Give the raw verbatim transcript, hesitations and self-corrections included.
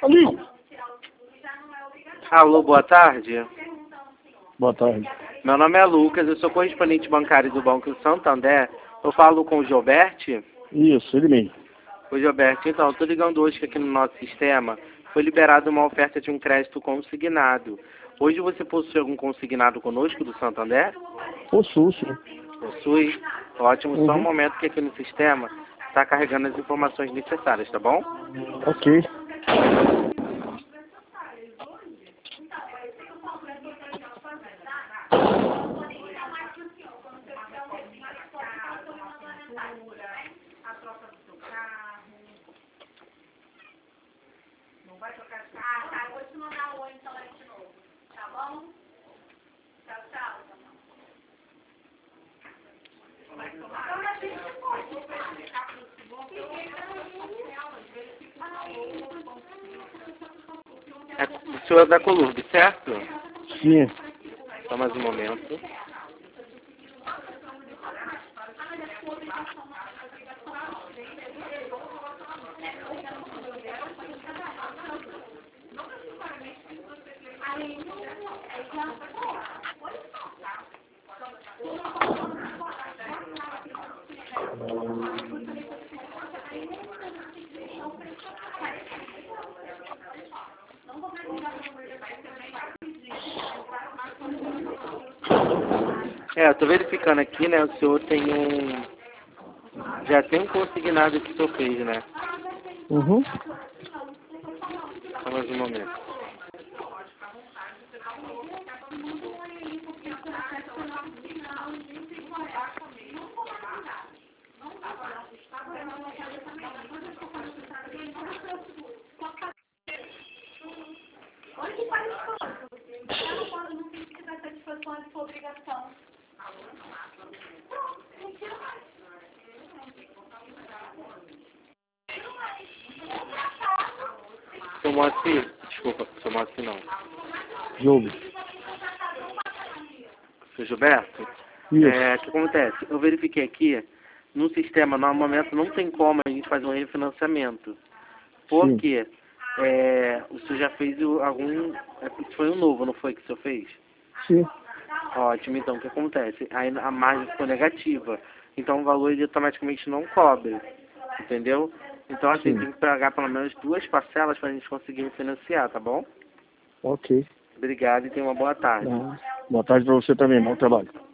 Amigo. Alô, boa tarde. Boa tarde. Meu nome é Lucas, eu sou correspondente bancário do Banco Santander. Eu falo com o Gilberto. Isso, ele mesmo. Oi, Gilberto. Então, eu estou ligando hoje que aqui no nosso sistema foi liberada uma oferta de um crédito consignado. Hoje você possui algum consignado conosco do Santander? Possuo, sim. Possui? Ótimo. Uhum. Só um momento que aqui no sistema está carregando as informações necessárias, tá bom? Ok. Vai trocar de carro? Ah, tá. Vou te mandar o oi então aí de novo. Tá bom? Tchau, tchau. É o senhor da Colurb, certo? Sim. Só mais um momento. É, eu tô verificando aqui, né? O senhor tem um... Já tem um consignado que o senhor fez, né? Uhum. Só mais um momento. Seu Moacir, desculpa, seu Moacir não. Jogo. Seu Gilberto? Isso. É, o que acontece? Eu verifiquei aqui, no sistema, no momento, não tem como a gente fazer um refinanciamento. Por Sim. quê? É, o senhor já fez o- algum... é, Foi um novo, não foi que o senhor fez? Sim. Ótimo, então o que acontece? Aí a margem ficou negativa. Então o valor ele automaticamente não cobre. Entendeu? Então assim, Sim. tem que pagar pelo menos duas parcelas para a gente conseguir financiar, tá bom? Ok. Obrigado e tenha uma boa tarde. Tá. Boa tarde pra você também. Bom trabalho.